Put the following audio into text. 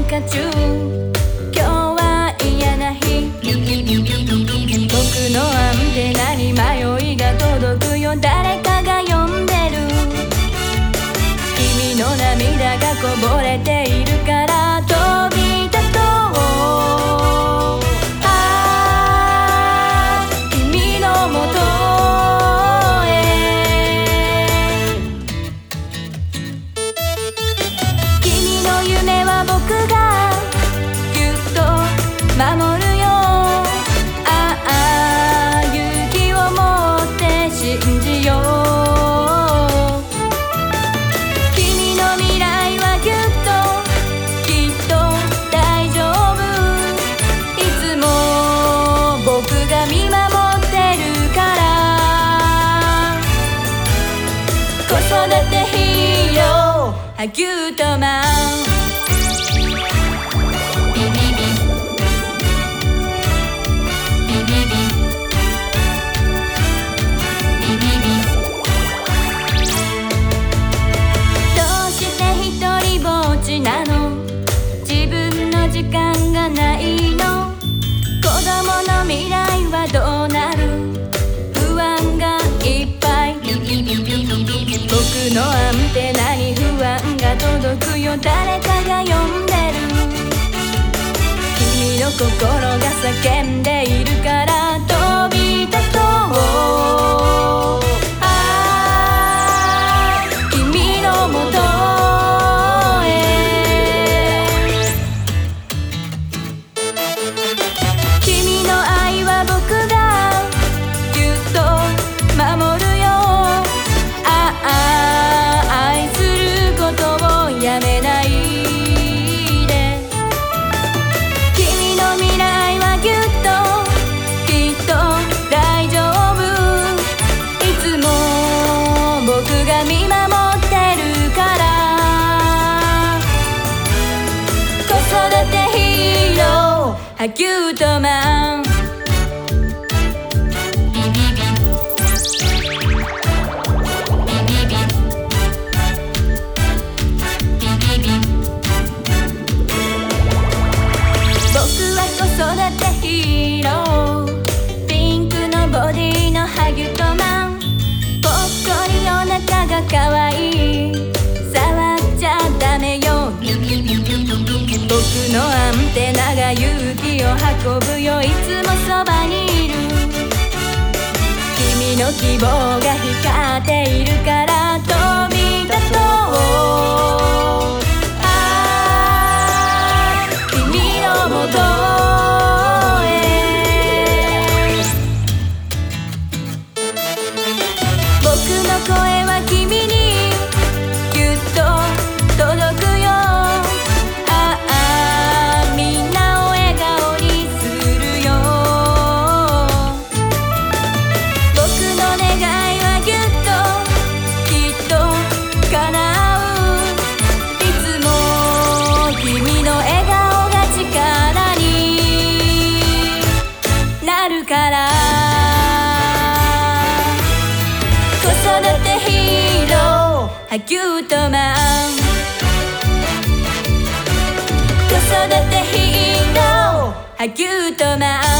嘩中、今日は嫌な日。僕のアンテナに迷いが届くよ。誰かが呼んでる。君の涙がこぼれているから飛び立とう。君のもとへ。君の夢は僕がぎゅっと守るよ。勇気を持って信じよう。ハギュートマン。ビビビビビビビビビ。どうして一人ぼっちなの。自分の時間がないの。子供の未来はどうなる。不安がいっぱい。僕のアンテナに不安が届くよ。誰かが呼んでる。君の心が叫んでいるから飛び立とう。君のもとへ。君の愛は僕がぎゅっと守るよ。愛することをやめないで。君の未来はぎゅっときっと大丈夫。いつも僕が見守ってるから。子育てヒーローハギュートマン。子育てヒーロー。ピンクのボディのハギュートマン。ぽっこりお腹がかわいい。触っちゃダメよ。僕のアンテナが勇気を運ぶよ。いつもそばにいる。君の希望が光っているから飛び立とう。君のもと声は君にぎゅっと届くよ。みんなを笑顔にするよ。僕の願いはぎゅっときっと叶う。いつも君の笑顔が力になるから。子育てヒーローハギュートマン。子育てヒーローハギュートマン。